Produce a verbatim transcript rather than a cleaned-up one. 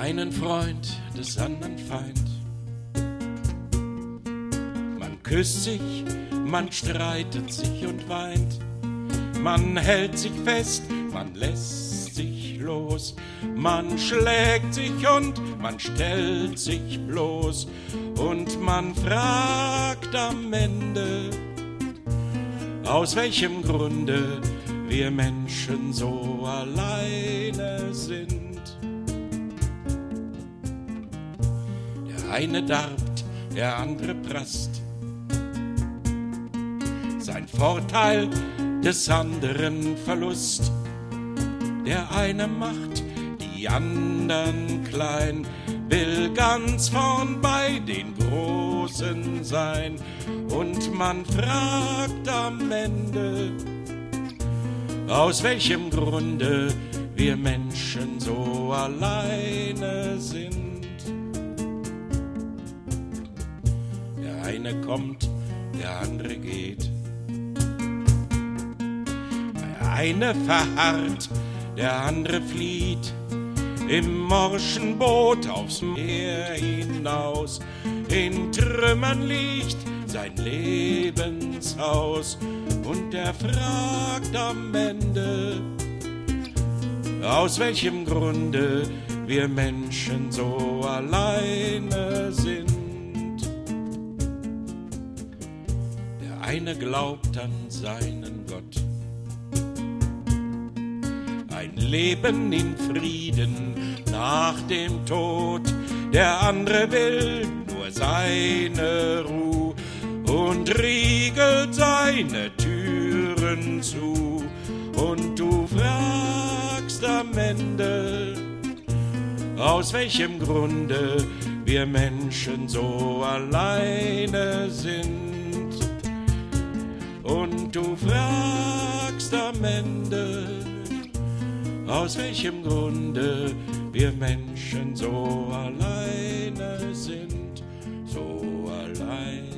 einen Freund, des anderen Feind. Man küsst sich, man streitet sich und weint. Man hält sich fest, man lässt sich los. Man schlägt sich und man stellt sich bloß. Und man fragt am Ende, aus welchem Grunde wir Menschen so alleine sind. Der eine darbt, der andere prasst. Sein Vorteil, des anderen Verlust. Der eine macht die anderen klein, will ganz vorn bei den Großen sein. Und man fragt am Ende, aus welchem Grunde wir Menschen so alleine sind. Der eine kommt, der andere geht. Der eine verharrt, der andere flieht. Im morschen Boot aufs Meer hinaus. In Trümmern liegt sein Lebenshaus. Und er fragt am Ende, aus welchem Grunde wir Menschen so alleine sind. Der eine glaubt an seinen Gott, ein Leben in Frieden nach dem Tod. Der andere will nur seine Ruhe und riegelt seine Türen zu. Und du fragst am Ende, aus welchem Grunde wir Menschen so alleine sind. Und du fragst am Ende, aus welchem Grunde wir Menschen so alleine sind, so alleine.